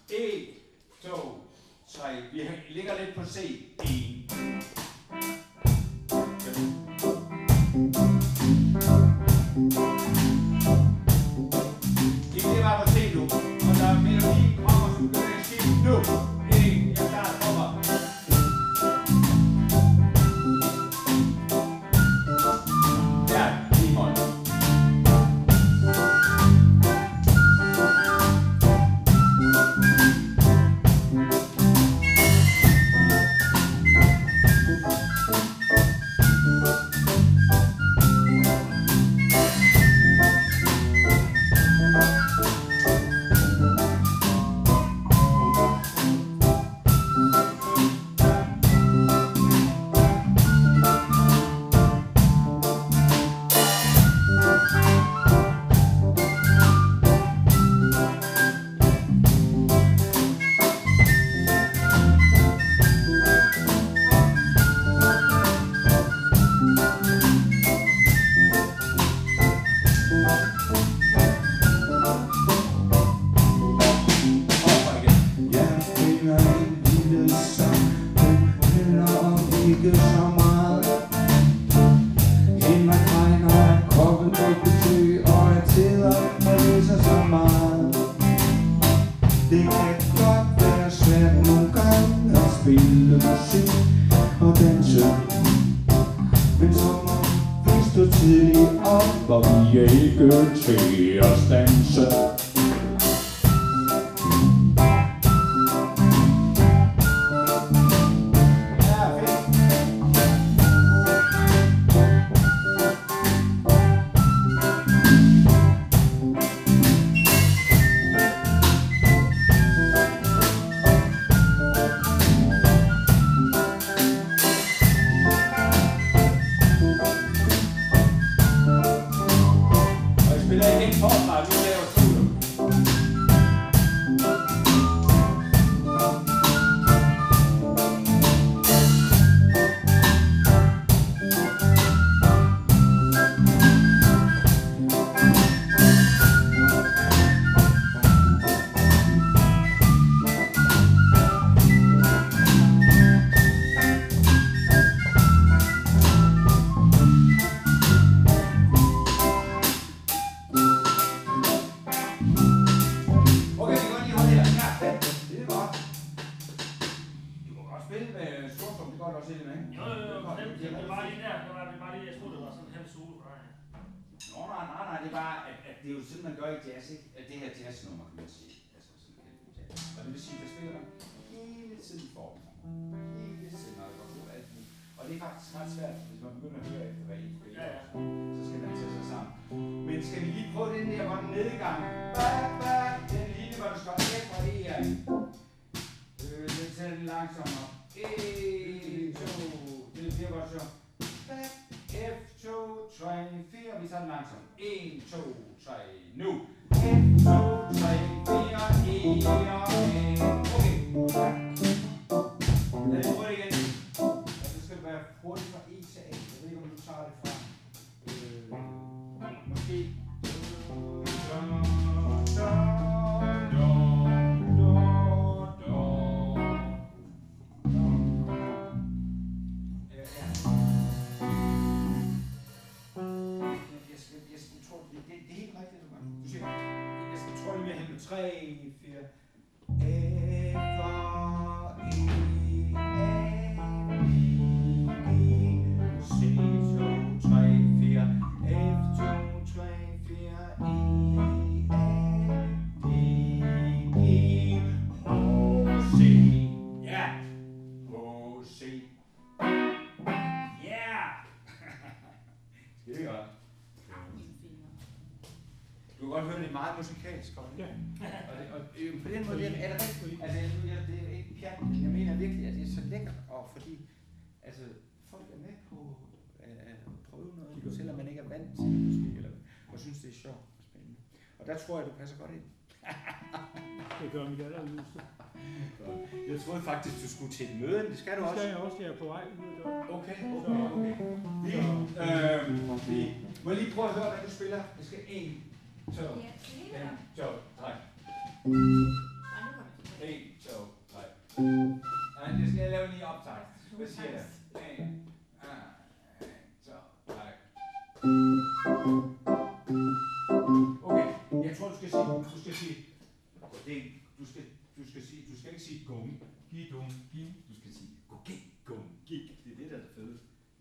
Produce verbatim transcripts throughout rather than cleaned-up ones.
en, to, tre. Vi ligger lidt på C. en. I bliver bare på C nu. Og der er melodien kommer, så begynder jeg at skifte nu. en. Jeg starter over. musikalsk godt. Ja. Og, det, og øh, på den måde er det rigtigt. Altså, jeg, jeg, det er ikke pjat, men jeg mener virkelig, at det er så lækkert, og fordi altså, folk er med på øh, at prøve noget, selvom man ikke er vant til det måske, eller, og synes, det er sjovt og spændende. Og der tror jeg, du passer godt ind. Det gør mit allerlyste. Jeg troede faktisk, du skulle til et møde, det skal du også. Det skal jeg også, jeg er på vej ud af døren. Okay, okay, okay. Vi, øh, vi må lige prøve at høre, hvad du spiller. Det skal en, to, en, to, tre. en, to, tre. Nej, det skal jeg lave lige optag. Hvad siger jeg? En, en, to, tre. Okay, jeg tror du skal sige, du skal sige, det, du skal, du skal sige, du skal ikke sige gung, gi dung, gi, du skal sige gung, gung, gi. Det er det der er det fede.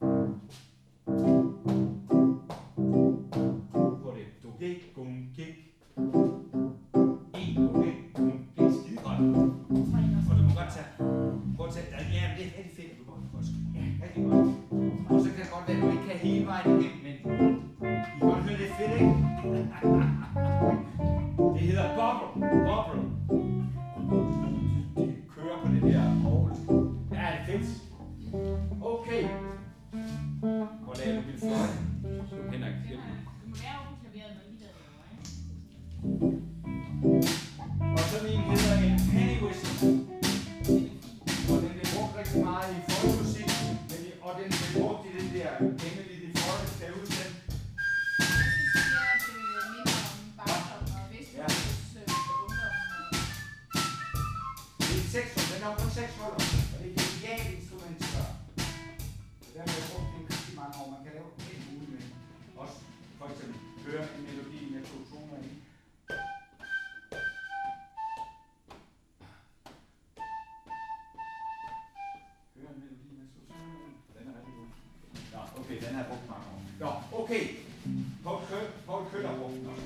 Prøv det, du gik, gung, gik. En, okay, gung, gik, skide godt. Og du må godt tage, prøv at tage, ja, men det er rigtig fedt, at du går også. Ja, rigtig godt. Og så kan det godt være, at du ikke kan hele vejen igennem, men I kan godt høre, det er fedt, ikke? Det hedder bobble, bobble. De kører på det der ovl. Ja, det er fedt. Okay. Hvordan er du vil fløjte? Du kender ikke det. Du må være over på klaveret, når I der laver, ikke? Og så min hedder en penny whistle. Og den bliver brugt rigtig meget i folkemusik. Og den bliver brugt i den der Emily the Forest, der udsendt. Seks huller, den har kun seks huller, og det er et genialt instrument til gøre. Så der har jeg brugt det rigtig mange år. Man kan lave helt muligt med. Også for eksempel høre en melodi med to toner i. Høre en melodi med to toner i. Den er rigtig god. Nå, okay, den har jeg brugt mange år. Nå, okay. Poul Køller har brugt den også.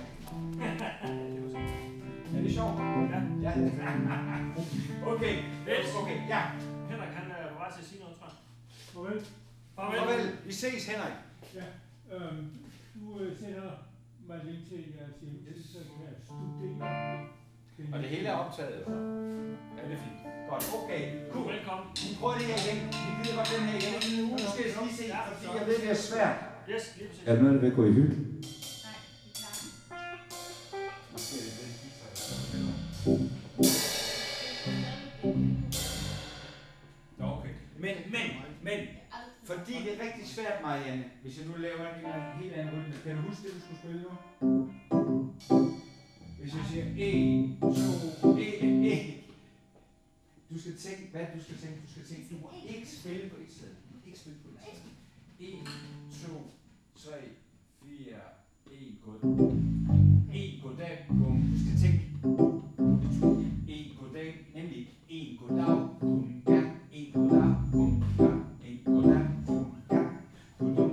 Er det sjovt? Ja. Ja. Okay. Okay, ja. Henrik, han er på vej til at sige noget, tror jeg. Farvel. Farvel. Farvel. Vi ses, Henrik. Ja, øhm, du øh, sender mig link til jeres hjemmeside, så kan jeg studere. Og det hele er optaget. Ja, det er fint. Godt, okay. Cool. Velkommen. Vi prøver det her igen. Vi gider godt den her igen. Nu skal jeg lige se, fordi jeg ved, det er svært. Yes, lige præcis. Er der noget, der vil gå i hylden? Nej, det er klart. Nå, okay. Men, men, men, fordi det er rigtig svært, Marianne, hvis jeg nu laver en helt anden rytme. Kan du huske det, du skulle spille nu? Hvis jeg siger en, to, en, en. Du skal tænke, hvad du skal tænke, du skal tænke, du må ikke spille på et sted. Du må ikke spille på et sted. en, to, tre, fire, en, goddag. En, goddag, bum. Du skal tænke. En, goddag, nemlig en, goddag, bum, ja. En, goddag, bum, ja. En, goddag, bum, ja. Godum.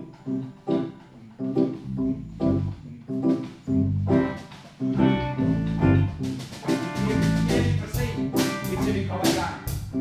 Indtil vi kommer i gang.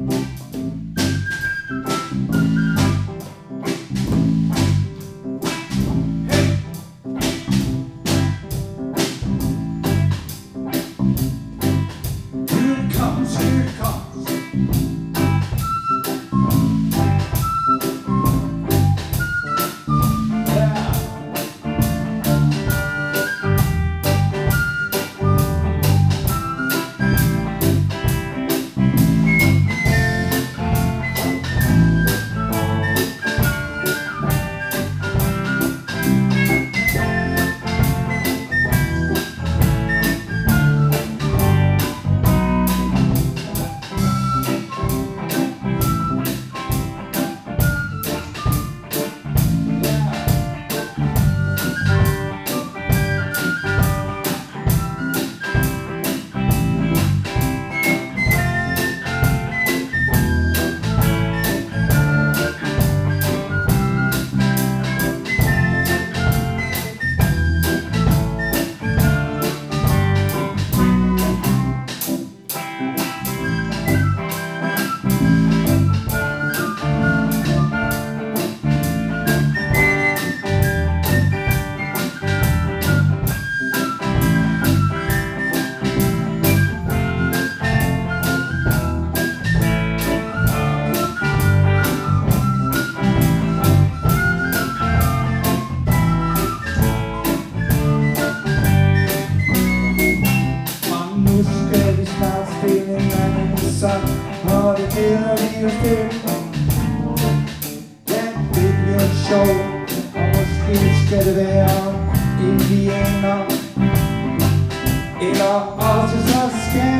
skal det være indianer, eller også så skal det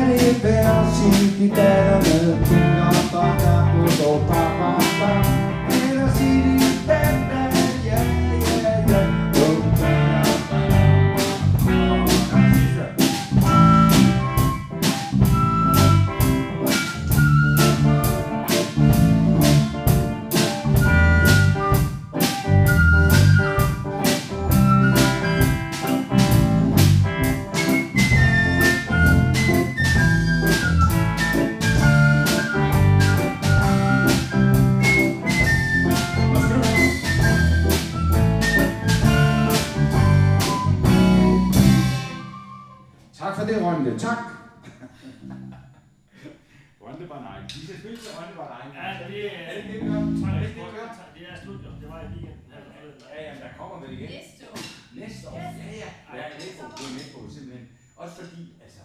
hver sin gitar med kinder, bakker, budo, bam, bam, bam. Eller sig din banda, ja, ja, ja. Bum, bam, bam. Tak for det, Rønne. Tak. Rønne var nej. Vi skal spille til Rønne var nej. Ja, det er... Er det ikke det, vi gør? Er det ikke det, vi gør? Det er slut, jo. Det var i weekenden. her forleden dag. Ja, jamen, der kommer vel igen. Næste år. Næste år. Ja, ja. Ja, jeg er med på, jeg er med på, simpelthen. Også fordi, altså,